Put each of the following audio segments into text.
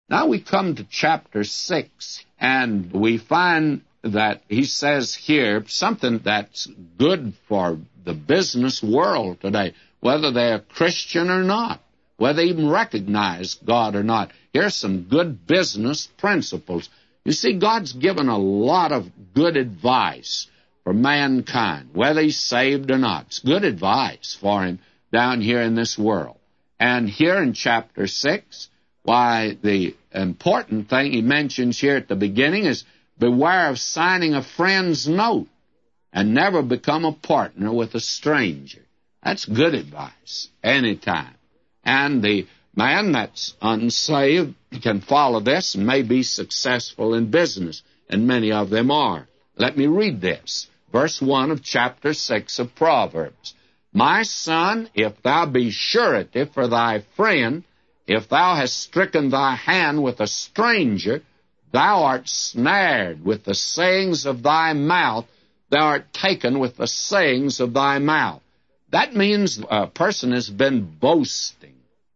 Now we come to chapter 6, and we find that he says here something that's good for the business world today, whether they're Christian or not, whether they even recognize God or not. Here's some good business principles. You see, God's given a lot of good advice for mankind, whether he's saved or not. It's good advice for him down here in this world. And here in chapter 6, why, the important thing he mentions here at the beginning is beware of signing a friend's note and never become a partner with a stranger. That's good advice anytime. And the man that's unsaved can follow this and may be successful in business, and many of them are. Let me read this. Verse 1 of chapter 6 of Proverbs. My son, if thou be surety for thy friend, if thou hast stricken thy hand with a stranger, thou art snared with the sayings of thy mouth, thou art taken with the sayings of thy mouth. That means a person has been boasting.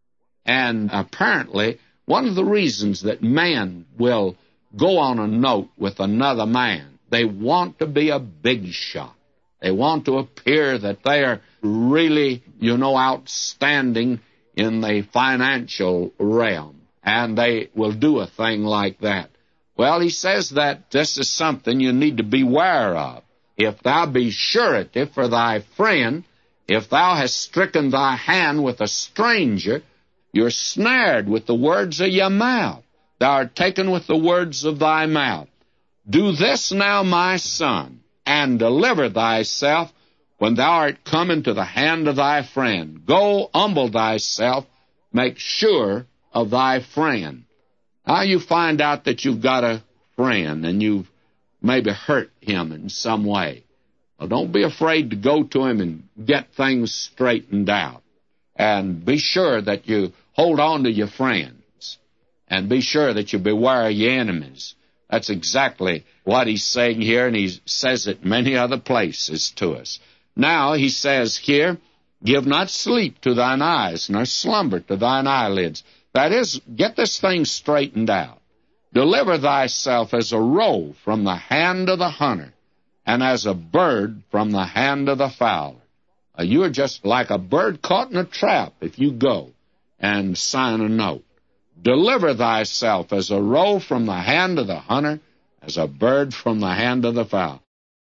And apparently, one of the reasons that man will go on a note with another man, they want to be a big shot. They want to appear that they are really, outstanding in the financial realm. And they will do a thing like that. Well, he says that this is something you need to beware of. If thou be surety for thy friend, if thou hast stricken thy hand with a stranger, you're snared with the words of your mouth. Thou art taken with the words of thy mouth. Do this now, my son, and deliver thyself when thou art come into the hand of thy friend. Go, humble thyself, make sure of thy friend. Now you find out that you've got a friend and you've maybe hurt him in some way. Well, don't be afraid to go to him and get things straightened out. And be sure that you hold on to your friends. And be sure that you beware of your enemies. That's exactly what he's saying here, and he says it many other places to us. Now he says here, give not sleep to thine eyes, nor slumber to thine eyelids. That is, get this thing straightened out. Deliver thyself as a roe from the hand of the hunter, and as a bird from the hand of the fowler. You're just like a bird caught in a trap if you go and sign a note. Deliver thyself as a roe from the hand of the hunter, as a bird from the hand of the fowler.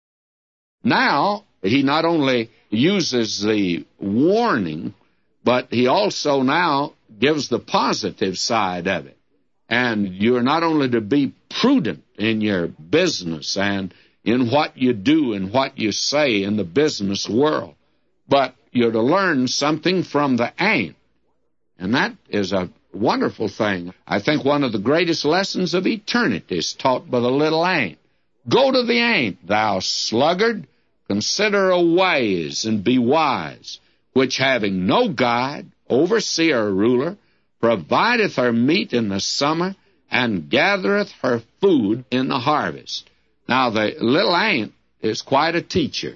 Now, he not only uses the warning, but he also now gives the positive side of it. And you're not only to be prudent in your business and in what you do and what you say in the business world, but you're to learn something from the ant. And that is a wonderful thing. I think one of the greatest lessons of eternity is taught by the little ant. Go to the ant, thou sluggard, consider her ways and be wise, which having no guide, overseer, or ruler, provideth her meat in the summer, and gathereth her food in the harvest. Now, the little ant is quite a teacher,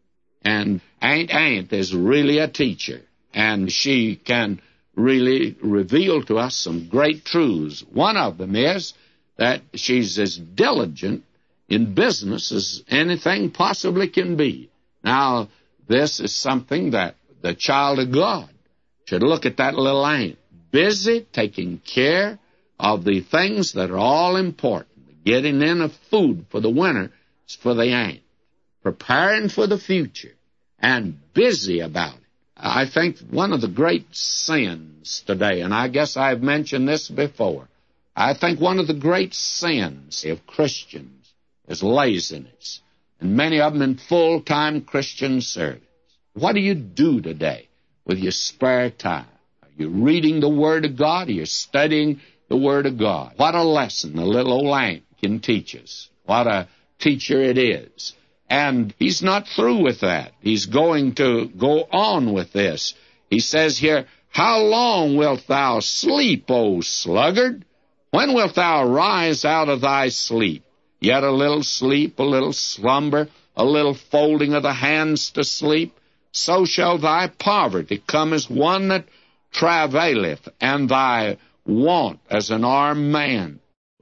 and Aunt Ant is really a teacher, and she can really reveal to us some great truths. One of them is that she's as diligent in business as anything possibly can be. Now, this is something that the child of God should look at that little ant, busy taking care of the things that are all important. Getting in of food for the winter is for the ant. Preparing for the future and busy about it. I think one of the great sins today, and I guess I've mentioned this before, I think one of the great sins of Christians is laziness, and many of them in full-time Christian service. What do you do today with your spare time? Are you reading the Word of God? Are you studying the Word of God? What a lesson the little old ant can teach us. What a teacher it is. And he's not through with that. He's going to go on with this. He says here, how long wilt thou sleep, O sluggard? When wilt thou rise out of thy sleep? Yet a little sleep, a little slumber, a little folding of the hands to sleep. So shall thy poverty come as one that travaileth, and thy want as an armed man.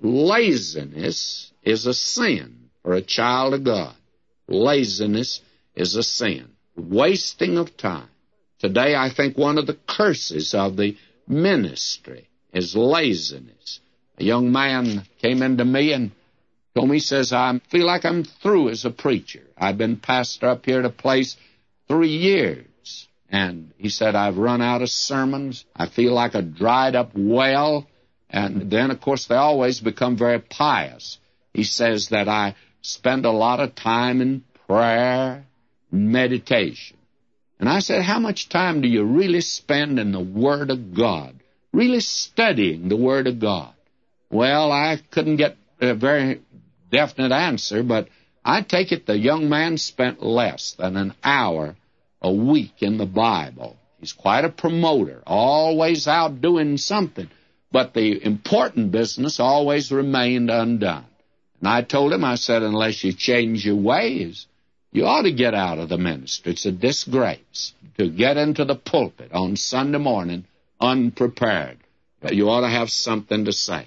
Laziness is a sin for a child of God. Laziness is a sin. Wasting of time. Today, I think one of the curses of the ministry is laziness. A young man came into me and told me, he says, I feel like I'm through as a preacher. I've been pastor up here at a place 3 years. And he said, I've run out of sermons. I feel like a dried-up well. And then, of course, they always become very pious. He says that I spend a lot of time in prayer, meditation. And I said, how much time do you really spend in the Word of God, really studying the Word of God? Well, I couldn't get a very definite answer, but I take it the young man spent less than an hour a week in the Bible. He's quite a promoter, always out doing something, but the important business always remained undone. And I told him, I said, unless you change your ways, you ought to get out of the ministry. It's a disgrace to get into the pulpit on Sunday morning unprepared. You ought to have something to say.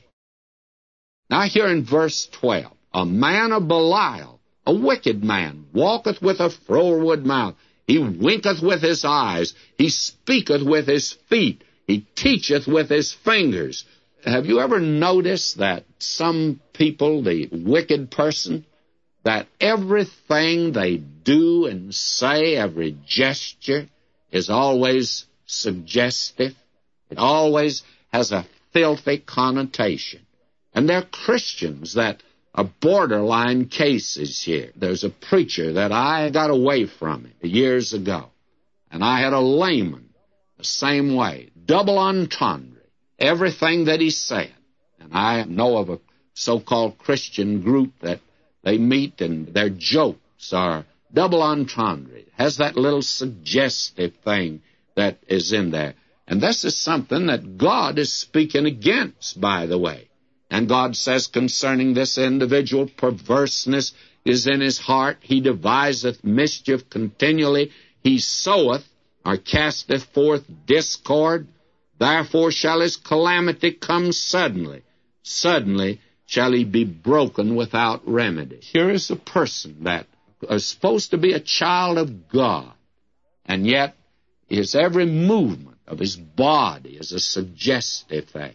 Now here in verse 12, a man of Belial, a wicked man, walketh with a froward mouth. He winketh with his eyes. He speaketh with his feet. He teacheth with his fingers. Have you ever noticed that some people, the wicked person, that everything they do and say, every gesture, is always suggestive? It always has a filthy connotation. And they're Christians that are borderline cases here. There's a preacher that I got away from years ago, and I had a layman the same way, double entendre, everything that he said. And I know of a so-called Christian group that they meet, and their jokes are double entendre. It has that little suggestive thing that is in there. And this is something that God is speaking against, by the way. And God says concerning this individual, perverseness is in his heart. He deviseth mischief continually. He soweth or casteth forth discord. Therefore shall his calamity come suddenly. Suddenly shall he be broken without remedy. Here is a person that is supposed to be a child of God, and yet his every movement of his body is a suggestive thing.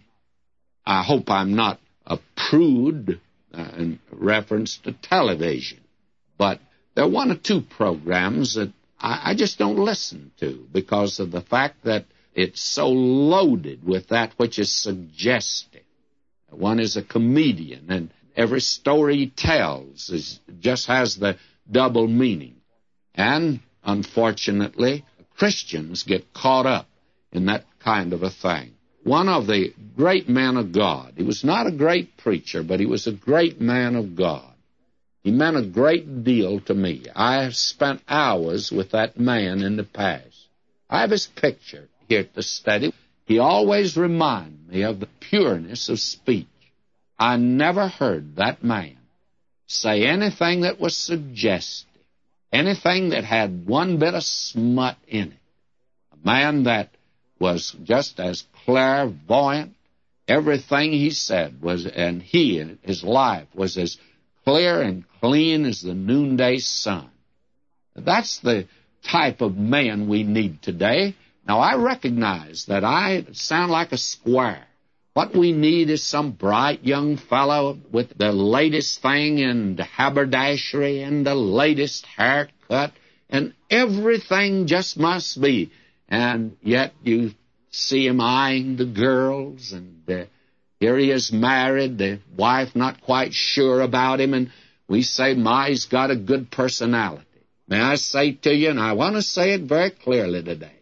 I hope I'm not a prude in reference to television, but there are one or two programs that I just don't listen to because of the fact that it's so loaded with that which is suggestive. One is a comedian, and every story he tells just has the double meaning. And, unfortunately, Christians get caught up in that kind of a thing. One of the great men of God, he was not a great preacher, but he was a great man of God. He meant a great deal to me. I have spent hours with that man in the past. I have his picture here at the study. He always reminded me of the pureness of speech. I never heard that man say anything that was suggestive, anything that had one bit of smut in it. A man that was just as clairvoyant. Everything he said was, and his life was as clear and clean as the noonday sun. That's the type of man we need today. Now, I recognize that I sound like a square. What we need is some bright young fellow with the latest thing in the haberdashery and the latest haircut, and everything just must be. And yet you see him eyeing the girls, and here he is married, the wife not quite sure about him, and we say, my, he's got a good personality. May I say to you, and I want to say it very clearly today,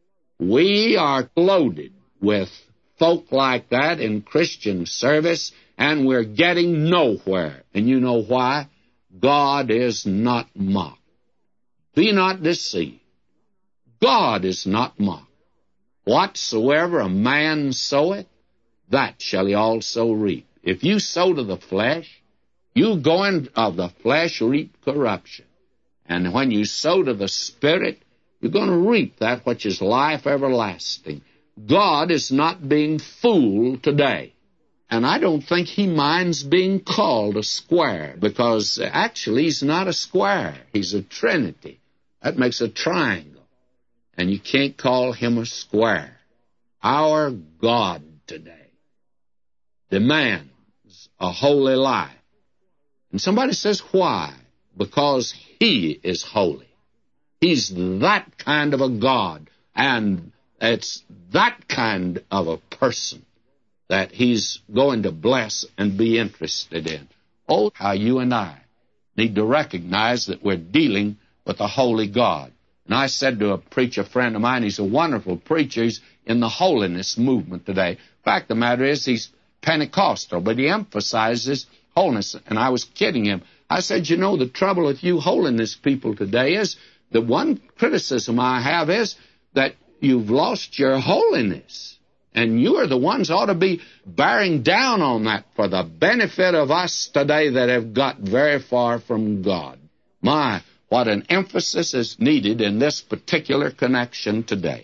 we are loaded with folk like that in Christian service, and we're getting nowhere. And you know why? God is not mocked. Be not deceived. God is not mocked. Whatsoever a man soweth, that shall he also reap. If you sow to the flesh, you going of the flesh reap corruption. And when you sow to the Spirit, you're going to reap that which is life everlasting. God is not being fooled today. And I don't think he minds being called a square, because actually he's not a square. He's a trinity. That makes a triangle. And you can't call him a square. Our God today demands a holy life. And somebody says, why? Because he is holy. He's that kind of a God, and it's that kind of a person that he's going to bless and be interested in. Oh, how you and I need to recognize that we're dealing with a holy God. And I said to a preacher friend of mine, he's a wonderful preacher, he's in the holiness movement today. Fact of the matter is, he's Pentecostal, but he emphasizes holiness. And I was kidding him. I said, you know, the trouble with you holiness people today is, the one criticism I have is that you've lost your holiness. And you are the ones ought to be bearing down on that for the benefit of us today that have got very far from God. My, what an emphasis is needed in this particular connection today.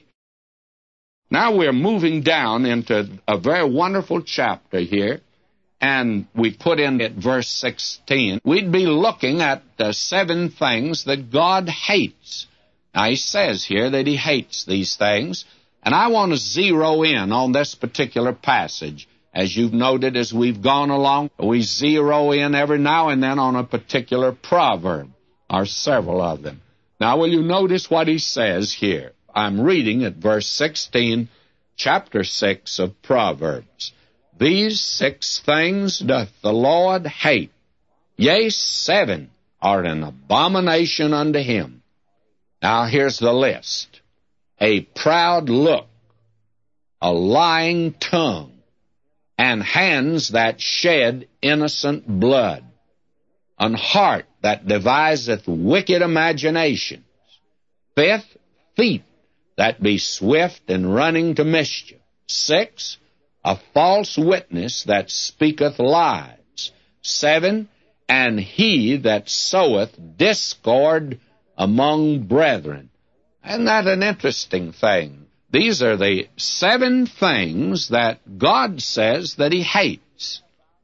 Now we're moving down into a very wonderful chapter here, and we put in at verse 16. We'd be looking at the 7 things that God hates. Now he says here that he hates these things. And I want to zero in on this particular passage. As you've noted, as we've gone along, we zero in every now and then on a particular proverb, or several of them. Now, will you notice what he says here? I'm reading at verse 16, chapter 6 of Proverbs. These 6 things doth the Lord hate, yea, 7 are an abomination unto him. Now, here's the list. A proud look, a lying tongue, and hands that shed innocent blood, an heart that deviseth wicked imaginations, 5th, feet that be swift in running to mischief, 6, a false witness that speaketh lies, 7, and he that soweth discord among brethren. Isn't that an interesting thing? These are the 7 things that God says that he hates.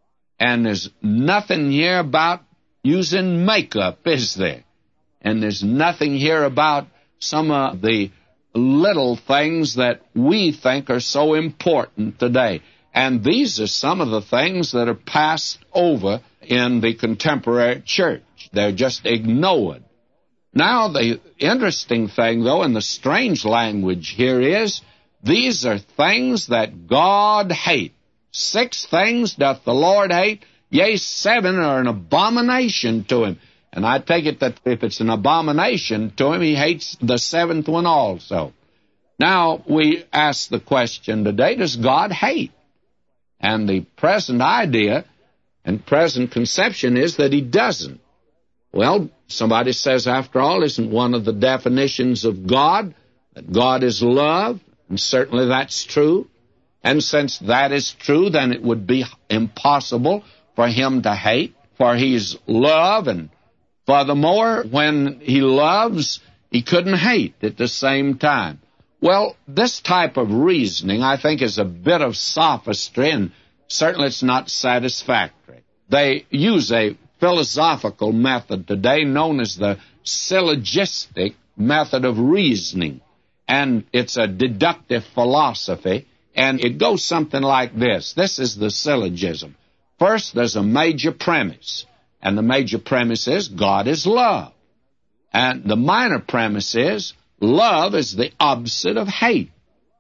And there's nothing here about using makeup, is there? And there's nothing here about some of the little things that we think are so important today. And these are some of the things that are passed over in the contemporary church. They're just ignored. Now, the interesting thing, though, in the strange language here is, these are things that God hates. 6 things doth the Lord hate, yea, 7 are an abomination to him. And I take it that if it's an abomination to him, he hates the 7th one also. Now, we ask the question today, does God hate? And the present idea and present conception is that he doesn't. Well, somebody says, after all, isn't one of the definitions of God that God is love? And certainly that's true. And since that is true, then it would be impossible for him to hate, for he's love, and furthermore, when he loves, he couldn't hate at the same time. Well, this type of reasoning, I think, is a bit of sophistry, and certainly it's not satisfactory. They use a philosophical method today known as the syllogistic method of reasoning, and it's a deductive philosophy, and it goes something like this. This is the syllogism. First, there's a major premise, and the major premise is God is love. And the minor premise is love is the opposite of hate.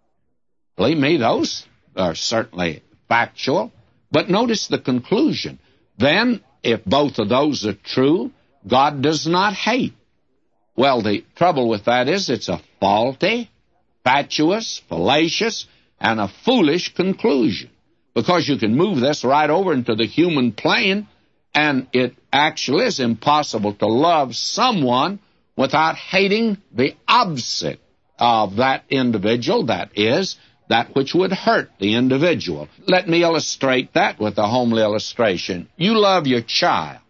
Believe me, those are certainly factual, but notice the conclusion. Then, if both of those are true, God does not hate. Well, the trouble with that is it's a faulty, fatuous, fallacious, and a foolish conclusion. Because you can move this right over into the human plane, and it actually is impossible to love someone without hating the opposite of that individual, that is, that which would hurt the individual. Let me illustrate that with a homely illustration. You love your child,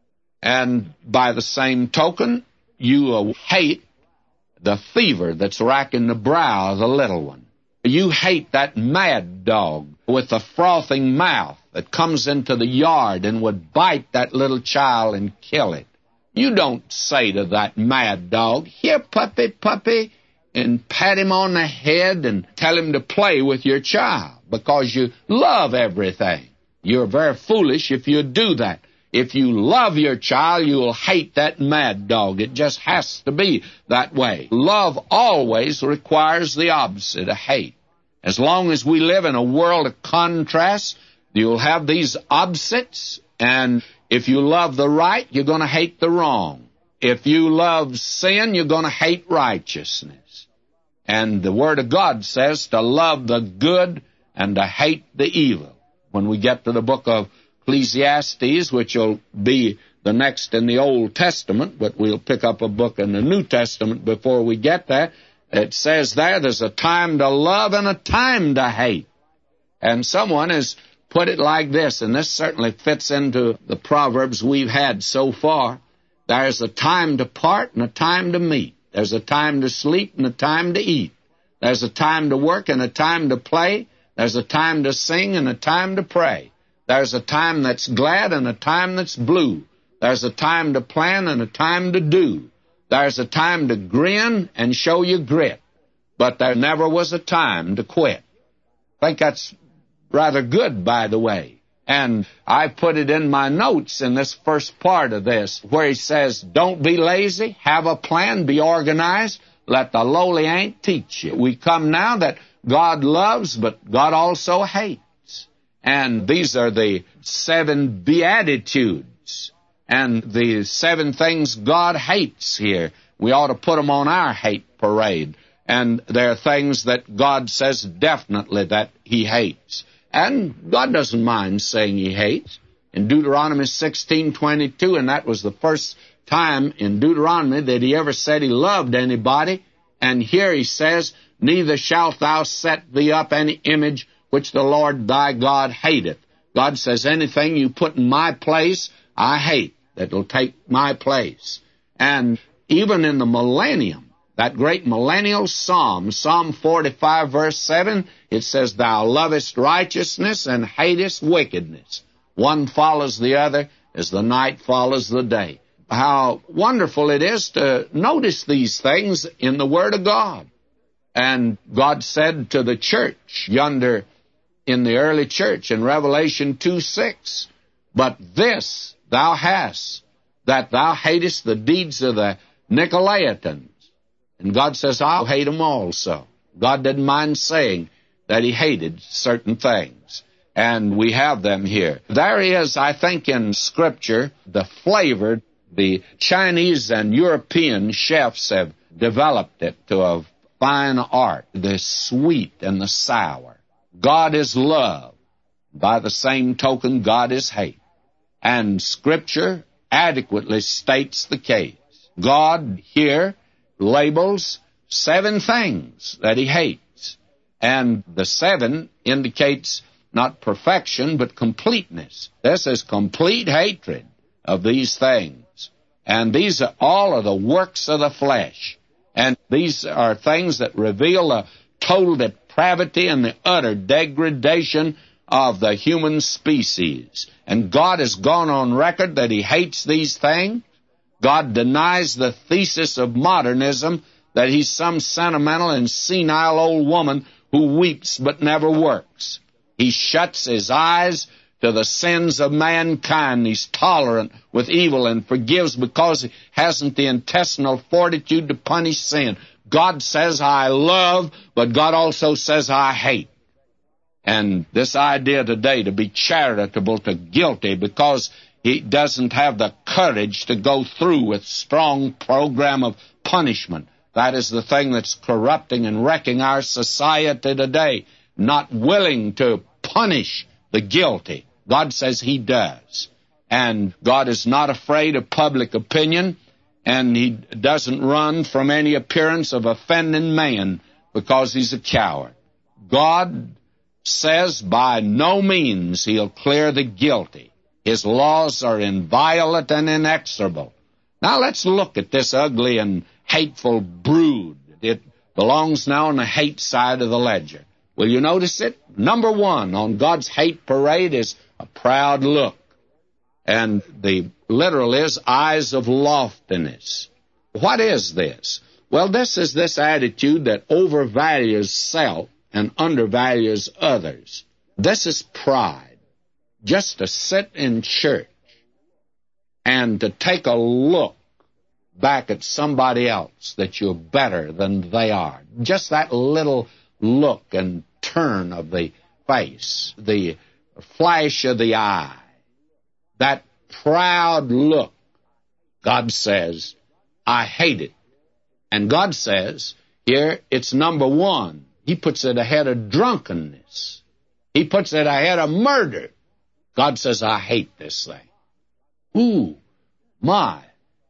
and by the same token, you hate the fever that's racking the brow of the little one. You hate that mad dog with the frothing mouth that comes into the yard and would bite that little child and kill it. You don't say to that mad dog, "Here, puppy, puppy," and pat him on the head and tell him to play with your child because you love everything. You're very foolish if you do that. If you love your child, you'll hate that mad dog. It just has to be that way. Love always requires the opposite of hate. As long as we live in a world of contrasts, you'll have these opposites, and if you love the right, you're going to hate the wrong. If you love sin, you're going to hate righteousness. And the Word of God says to love the good and to hate the evil. When we get to the book of Ecclesiastes, which will be the next in the Old Testament, but we'll pick up a book in the New Testament before we get there, it says there's a time to love and a time to hate. And someone has put it like this, and this certainly fits into the Proverbs we've had so far. There's a time to part and a time to meet. There's a time to sleep and a time to eat. There's a time to work and a time to play. There's a time to sing and a time to pray. There's a time that's glad and a time that's blue. There's a time to plan and a time to do. There's a time to grin and show your grit. But there never was a time to quit. I think that's rather good, by the way. And I put it in my notes in this first part of this, where he says, don't be lazy, have a plan, be organized, let the lowly ant teach you. We come now that God loves, but God also hates. And these are the 7 Beatitudes and the 7 things God hates here. We ought to put them on our hate parade. And there are things that God says definitely that He hates. And God doesn't mind saying He hates. In Deuteronomy 16:22, and that was the first time in Deuteronomy that He ever said He loved anybody. And here He says, neither shalt thou set thee up any image which the Lord thy God hateth. God says, anything you put in my place, I hate. That'll take my place. And even in the millennium, that great millennial psalm, Psalm 45, verse 7, it says, thou lovest righteousness and hatest wickedness. One follows the other as the night follows the day. How wonderful it is to notice these things in the Word of God. And God said to the church yonder in the early church in Revelation 2:6, but this thou hast, that thou hatest the deeds of the Nicolaitans. And God says, I'll hate them also. God didn't mind saying that He hated certain things. And we have them here. There is, I think, in Scripture, the flavor. The Chinese and European chefs have developed it to a fine art, the sweet and the sour. God is love. By the same token, God is hate. And Scripture adequately states the case. God here labels 7 things that He hates. And the 7 indicates not perfection, but completeness. This is complete hatred of these things. And these are all of the works of the flesh. And these are things that reveal the total depravity and the utter degradation of the human species. And God has gone on record that He hates these things. God denies the thesis of modernism that He's some sentimental and senile old woman who weeps but never works. He shuts His eyes to the sins of mankind. He's tolerant with evil and forgives because He hasn't the intestinal fortitude to punish sin. God says, I love, but God also says, I hate. And this idea today to be charitable to guilty because he doesn't have the courage to go through with strong program of punishment, that is the thing that's corrupting and wrecking our society today. Not willing to punish the guilty. God says He does. And God is not afraid of public opinion, and He doesn't run from any appearance of offending man because He's a coward. God says by no means He'll clear the guilty. His laws are inviolate and inexorable. Now let's look at this ugly and hateful brood. It belongs now on the hate side of the ledger. Will you notice it? Number one on God's hate parade is a proud look. And the literal is eyes of loftiness. What is this? Well, this is this attitude that overvalues self and undervalues others. This is pride. Just to sit in church and to take a look back at somebody else that you're better than they are. Just that little look and turn of the face, the flash of the eye, that proud look. God says, I hate it. And God says, here, it's number one. He puts it ahead of drunkenness. He puts it ahead of murder. God says, I hate this thing. Ooh, my.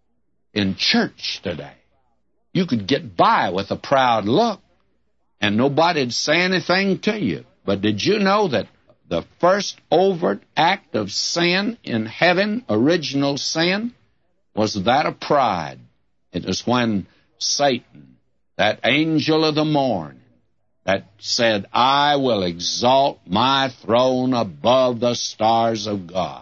In church today, you could get by with a proud look, and nobody'd say anything to you. But did you know that the first overt act of sin in heaven, original sin, was that of pride? It was when Satan, that angel of the morning, that said, I will exalt my throne above the stars of God.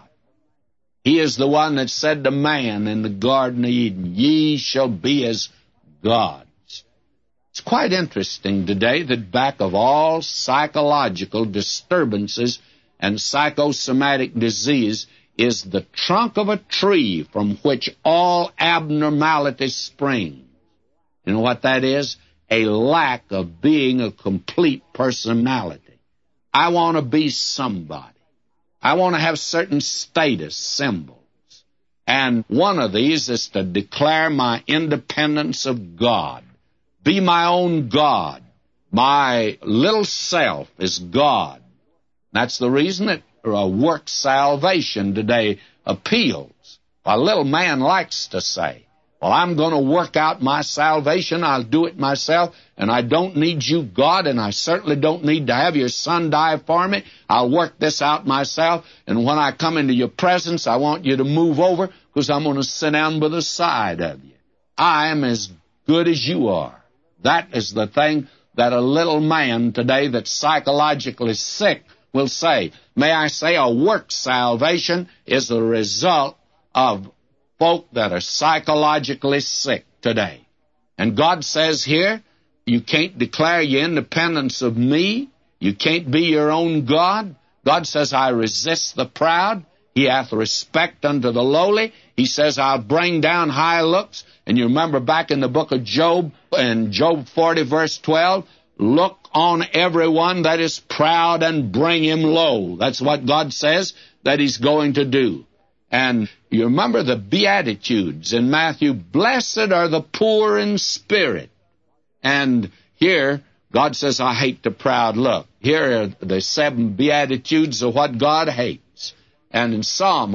He is the one that said to man in the Garden of Eden, ye shall be as gods. It's quite interesting today that back of all psychological disturbances and psychosomatic disease is the trunk of a tree from which all abnormality springs. You know what that is? A lack of being a complete personality. I want to be somebody. I want to have certain status symbols. And one of these is to declare my independence of God. Be my own God. My little self is God. That's the reason that work salvation today appeals. A little man likes to say, well, I'm going to work out my salvation. I'll do it myself, and I don't need you, God, and I certainly don't need to have your son die for me. I'll work this out myself, and when I come into your presence, I want you to move over because I'm going to sit down by the side of you. I am as good as you are. That is the thing that a little man today that's psychologically sick will say. May I say a work salvation is the result of folk that are psychologically sick today. And God says here, you can't declare your independence of me. You can't be your own God. God says, I resist the proud. He hath respect unto the lowly. He says, I'll bring down high looks. And you remember back in the book of Job, in Job 40, verse 12, look on everyone that is proud and bring him low. That's what God says that he's going to do. And you remember the Beatitudes in Matthew, blessed are the poor in spirit. And here, God says, I hate the proud look. Here are the 7 Beatitudes of what God hates. And in Psalm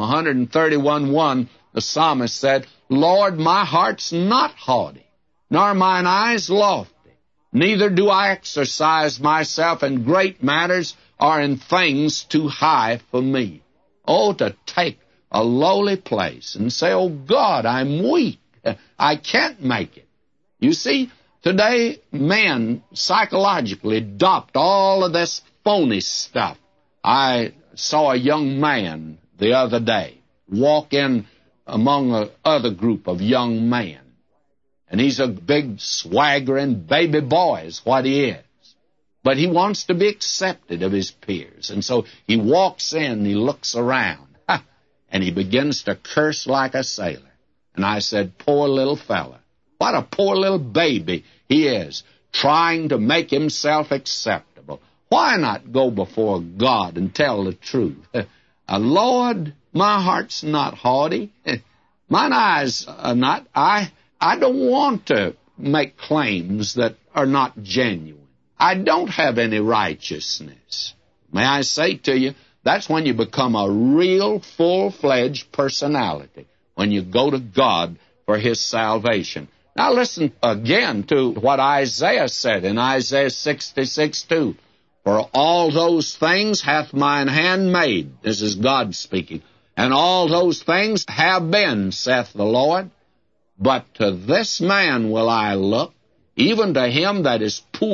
131:1, the psalmist said, Lord, my heart's not haughty, nor mine eyes lofty. Neither do I exercise myself in great matters or in things too high for me. Oh, to take a lowly place and say, oh, God, I'm weak. I can't make it. You see, today men psychologically adopt all of this phony stuff. I saw a young man the other day walk in among another group of young men. And he's a big, swaggering baby boy is what he is. But he wants to be accepted of his peers. And so he walks in, he looks around, and he begins to curse like a sailor. And I said, poor little fella. What a poor little baby he is, trying to make himself acceptable. Why not go before God and tell the truth? Lord, my heart's not haughty. Mine eyes are not. I don't want to make claims that are not genuine. I don't have any righteousness. May I say to you, that's when you become a real, full-fledged personality, when you go to God for his salvation. Now listen again to what Isaiah said in Isaiah 66:2. For all those things hath mine hand made. This is God speaking. And all those things have been, saith the Lord. But to this man will I look, even to him that is poor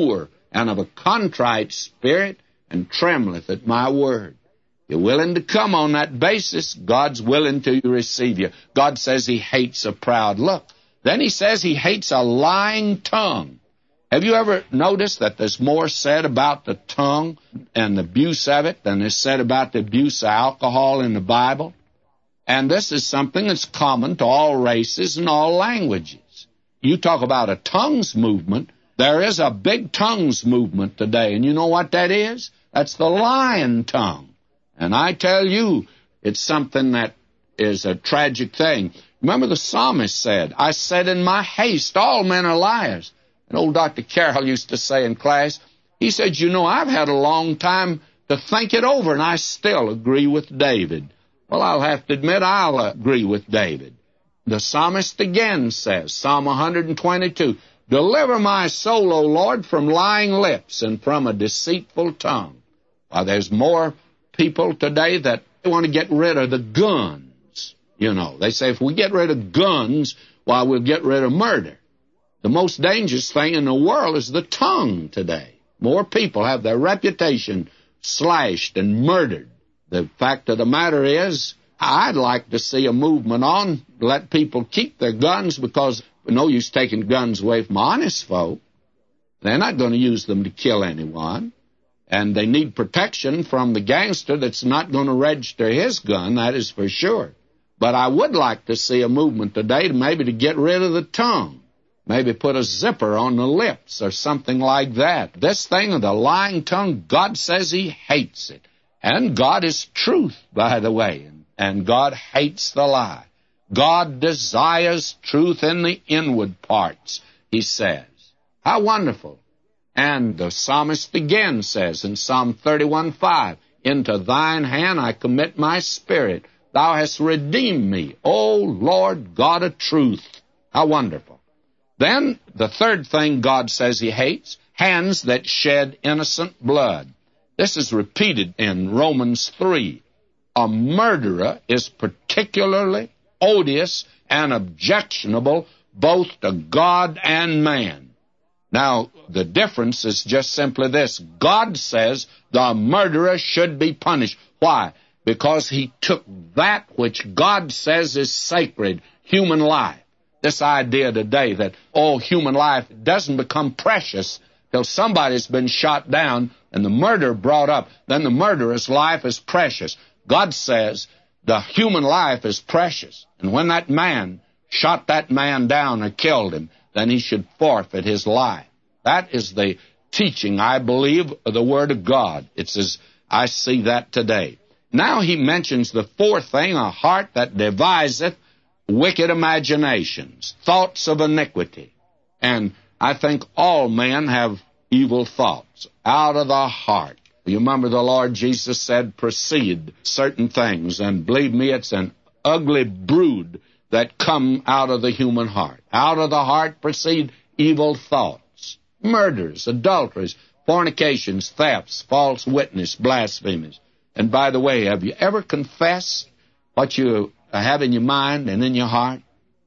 and of a contrite spirit, and trembleth at my word. You're willing to come on that basis, God's willing to receive you. God says he hates a proud look. Then he says he hates a lying tongue. Have you ever noticed that there's more said about the tongue and the abuse of it than is said about the abuse of alcohol in the Bible? And this is something that's common to all races and all languages. You talk about a tongues movement. There is a big tongues movement today, and you know what that is? That's the lying tongue. And I tell you, it's something that is a tragic thing. Remember the psalmist said, I said in my haste, all men are liars. And old Dr. Carroll used to say in class, he said, you know, I've had a long time to think it over, and I still agree with David. Well, I'll have to admit I'll agree with David. The psalmist again says, Psalm 122, deliver my soul, O Lord, from lying lips and from a deceitful tongue. Well, there's more people today that want to get rid of the guns. You know, they say if we get rid of guns, well, we'll get rid of murder. The most dangerous thing in the world is the tongue today. More people have their reputation slashed and murdered. The fact of the matter is, I'd like to see a movement on to let people keep their guns, because no use taking guns away from honest folk. They're not going to use them to kill anyone. And they need protection from the gangster that's not going to register his gun, that is for sure. But I would like to see a movement today maybe to get rid of the tongue. Maybe put a zipper on the lips or something like that. This thing of the lying tongue, God says he hates it. And God is truth, by the way. And God hates the lie. God desires truth in the inward parts, he says. How wonderful. And the psalmist again says in Psalm 31:5, into thine hand I commit my spirit. Thou hast redeemed me, O Lord God of truth. How wonderful. Then the third thing God says he hates, hands that shed innocent blood. This is repeated in Romans 3. A murderer is particularly odious and objectionable both to God and man. Now, the difference is just simply this. God says the murderer should be punished. Why? Because he took that which God says is sacred, human life. This idea today that, human life doesn't become precious till somebody's been shot down and the murder brought up. Then the murderer's life is precious. God says the human life is precious. And when that man shot that man down or killed him, then he should forfeit his life. That is the teaching, I believe, of the Word of God. It's as I see that today. Now he mentions the fourth thing, a heart that deviseth wicked imaginations, thoughts of iniquity. And I think all men have evil thoughts out of the heart. You remember the Lord Jesus said, proceed certain things, and believe me, it's an ugly brood that come out of the human heart. Out of the heart proceed evil thoughts, murders, adulteries, fornications, thefts, false witness, blasphemies. And by the way, have you ever confessed what you have in your mind and in your heart?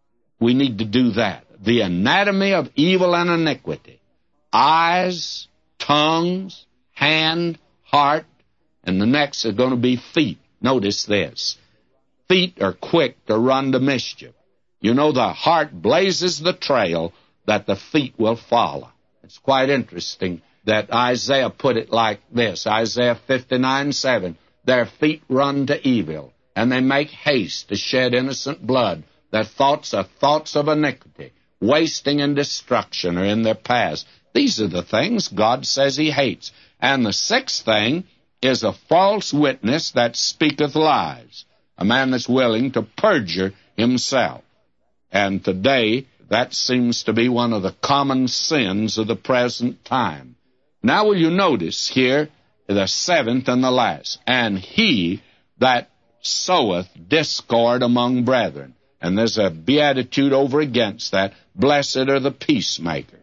We need to do that. The anatomy of evil and iniquity. Eyes, tongues, hand, heart, and the next are going to be feet. Notice this. Feet are quick to run to mischief. You know, the heart blazes the trail that the feet will follow. It's quite interesting that Isaiah put it like this. Isaiah 59:7. Their feet run to evil, and they make haste to shed innocent blood. Their thoughts are thoughts of iniquity. Wasting and destruction are in their paths. These are the things God says he hates. And the sixth thing is a false witness that speaketh lies, a man that's willing to perjure himself. And today, that seems to be one of the common sins of the present time. Now will you notice here the seventh and the last, and he that soweth discord among brethren. And there's a beatitude over against that. Blessed are the peacemakers.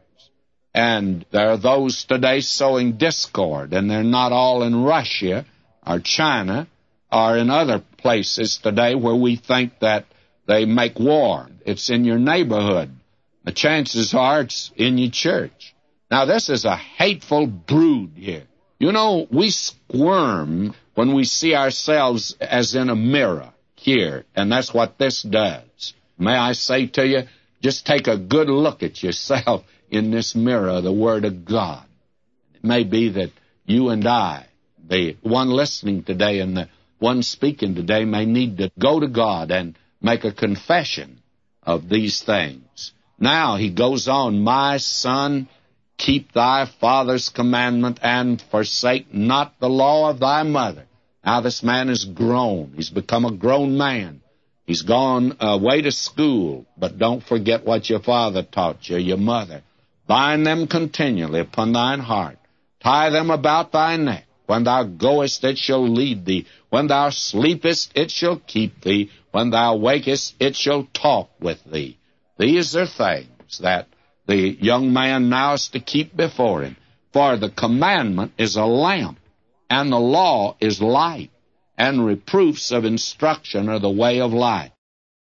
And there are those today sowing discord, and they're not all in Russia or China or in other places today where we think that they make war. It's in your neighborhood. The chances are it's in your church. Now, this is a hateful brood here. You know, we squirm when we see ourselves as in a mirror here, and that's what this does. May I say to you, just take a good look at yourself in this mirror, the Word of God. It may be that you and I, the one listening today and the one speaking today, may need to go to God and make a confession of these things. Now he goes on, my son, keep thy father's commandment and forsake not the law of thy mother. Now this man is grown. He's become a grown man. He's gone away to school, but don't forget what your father taught you, your mother. Bind them continually upon thine heart. Tie them about thy neck. When thou goest, it shall lead thee. When thou sleepest, it shall keep thee. When thou wakest, it shall talk with thee. These are things that the young man now is to keep before him. For the commandment is a lamp, and the law is light, and reproofs of instruction are the way of life.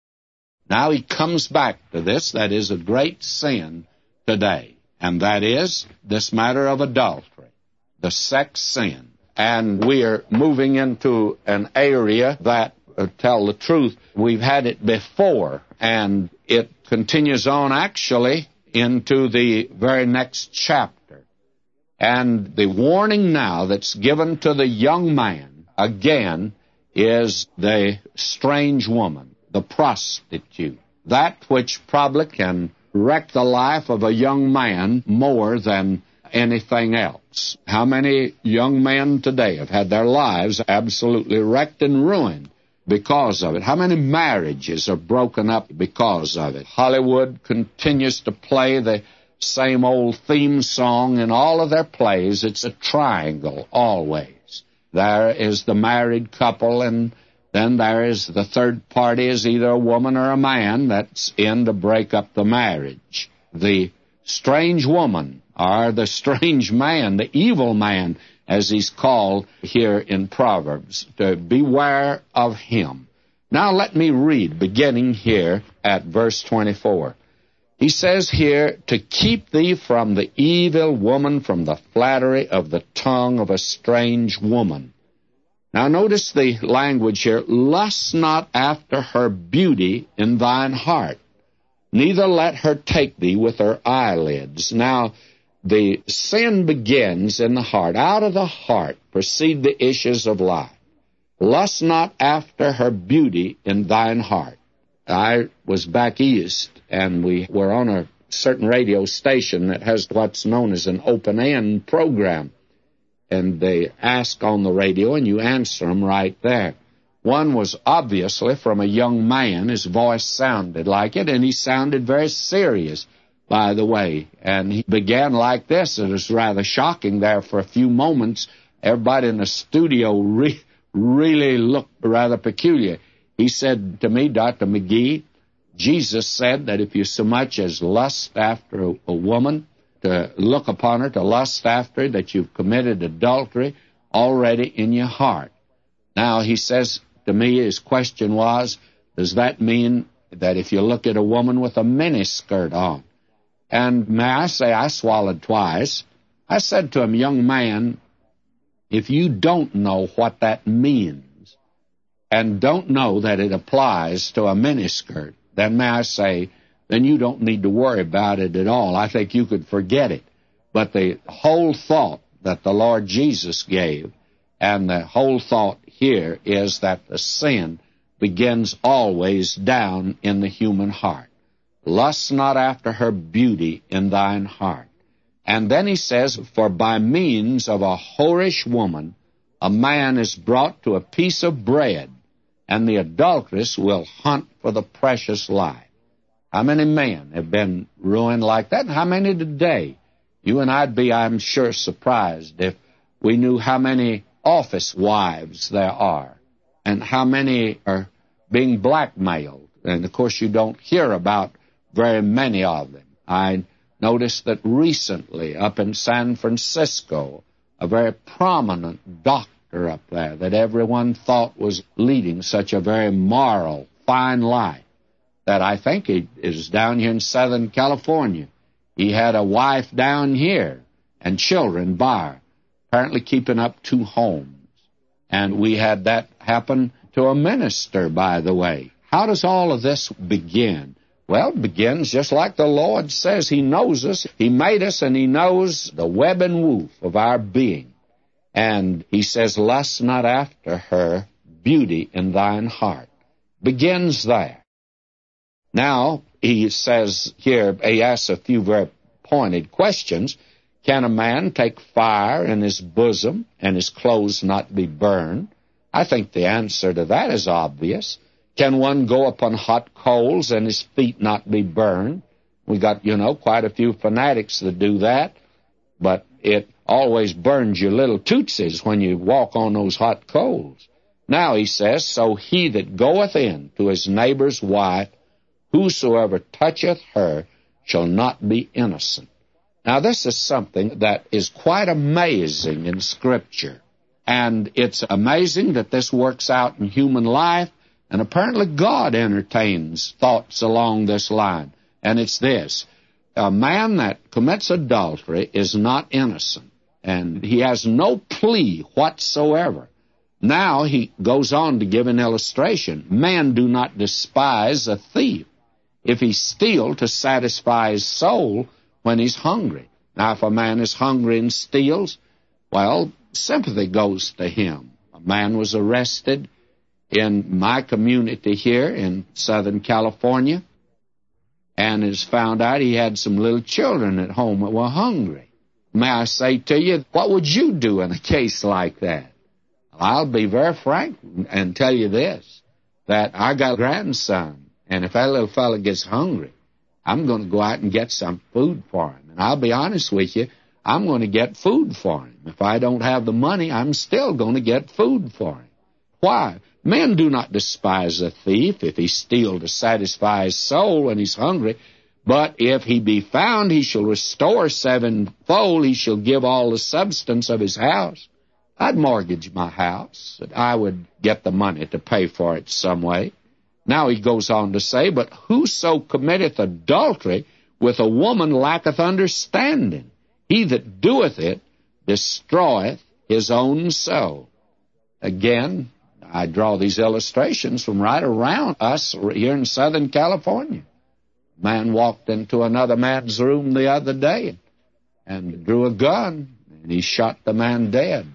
Now he comes back to this that is a great sin today, and that is this matter of adultery, the sex sin. And we are moving into an area that, tell the truth, we've had it before, and it continues on actually into the very next chapter. And the warning now that's given to the young man, again, is the strange woman, the prostitute, that which probably can wreck the life of a young man more than anything else. How many young men today have had their lives absolutely wrecked and ruined because of it? How many marriages are broken up because of it? Hollywood continues to play the same old theme song in all of their plays. It's a triangle always. There is the married couple, and then there is the third party, is either a woman or a man that's in to break up the marriage. The strange woman, or the strange man, the evil man, as he's called here in Proverbs, to beware of him. Now let me read, beginning here at verse 24. He says here, to keep thee from the evil woman, from the flattery of the tongue of a strange woman. Now notice the language here, lust not after her beauty in thine heart, neither let her take thee with her eyelids. Now, the sin begins in the heart. Out of the heart proceed the issues of life. Lust not after her beauty in thine heart. I was back east, and we were on a certain radio station that has what's known as an open-end program. And they ask on the radio, and you answer them right there. One was obviously from a young man. His voice sounded like it, and he sounded very serious, by the way. And he began like this. It was rather shocking there for a few moments. Everybody in the studio really looked rather peculiar. He said to me, Dr. McGee, Jesus said that if you so much as lust after a woman, to look upon her, to lust after her, that you've committed adultery already in your heart. Now, he says to me, his question was, does that mean that if you look at a woman with a miniskirt on? And may I say, I swallowed twice. I said to him, young man, if you don't know what that means and don't know that it applies to a miniskirt, then may I say, then you don't need to worry about it at all. I think you could forget it. But the whole thought that the Lord Jesus gave, and the whole thought here is that the sin begins always down in the human heart. Lust not after her beauty in thine heart. And then he says, for by means of a whorish woman, a man is brought to a piece of bread, and the adulteress will hunt for the precious life. How many men have been ruined like that, and how many today? You and I'd be, I'm sure, surprised if we knew how many office wives there are, and how many are being blackmailed. And, of course, you don't hear about very many of them. I noticed that recently up in San Francisco, a very prominent doctor up there that everyone thought was leading such a very moral, fine life, that I think he is down here in Southern California. He had a wife down here and children by her, apparently keeping up 2 homes. And we had that happen to a minister, by the way. How does all of this begin? Well, it begins just like the Lord says. He knows us. He made us, and He knows the web and woof of our being. And He says, lust not after her beauty in thine heart. Begins there. Now, He says here, He asks a few very pointed questions. Can a man take fire in his bosom and his clothes not be burned? I think the answer to that is obvious. Can one go upon hot coals and his feet not be burned? We got, quite a few fanatics that do that, but it always burns your little tootsies when you walk on those hot coals. Now he says, so he that goeth in to his neighbor's wife, whosoever toucheth her, shall not be innocent. Now this is something that is quite amazing in Scripture. And it's amazing that this works out in human life. And apparently God entertains thoughts along this line. And it's this: a man that commits adultery is not innocent. And he has no plea whatsoever. Now he goes on to give an illustration. Men do not despise a thief if he steal to satisfy his soul when he's hungry. Now if a man is hungry and steals, well, sympathy goes to him. A man was arrested in my community here in Southern California, and it's found out he had some little children at home that were hungry. May I say to you, what would you do in a case like that? I'll be very frank and tell you this, that I got a grandson, and if that little fella gets hungry, I'm going to go out and get some food for him. And I'll be honest with you, I'm going to get food for him. If I don't have the money, I'm still going to get food for him. Why? Men do not despise a thief if he steal to satisfy his soul when he's hungry. But if he be found, he shall restore sevenfold. He shall give all the substance of his house. I'd mortgage my house. I would get the money to pay for it some way. Now he goes on to say, but whoso committeth adultery with a woman lacketh understanding. He that doeth it destroyeth his own soul. Again, I draw these illustrations from right around us here in Southern California. A man walked into another man's room the other day and drew a gun, and he shot the man dead.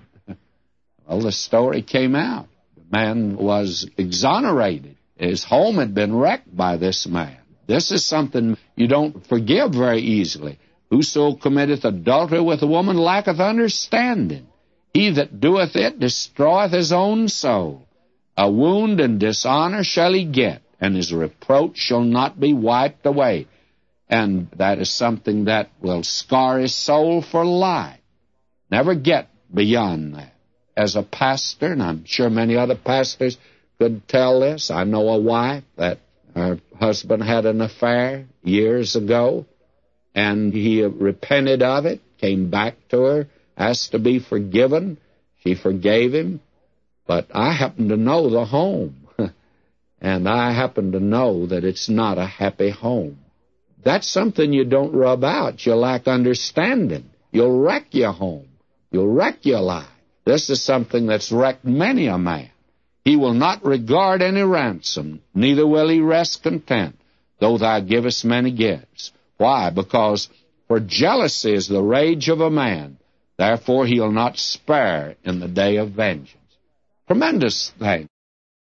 Well, the story came out. The man was exonerated. His home had been wrecked by this man. This is something you don't forgive very easily. Whoso committeth adultery with a woman lacketh understanding. He that doeth it destroyeth his own soul. A wound and dishonor shall he get, and his reproach shall not be wiped away. And that is something that will scar his soul for life. Never get beyond that. As a pastor, and I'm sure many other pastors could tell this, I know a wife that her husband had an affair years ago, and he repented of it, came back to her, asked to be forgiven. She forgave him. But I happen to know the home, and I happen to know that it's not a happy home. That's something you don't rub out. You lack understanding. You'll wreck your home. You'll wreck your life. This is something that's wrecked many a man. He will not regard any ransom, neither will he rest content, though thou givest many gifts. Why? Because for jealousy is the rage of a man, therefore he'll not spare in the day of vengeance. Tremendous thing.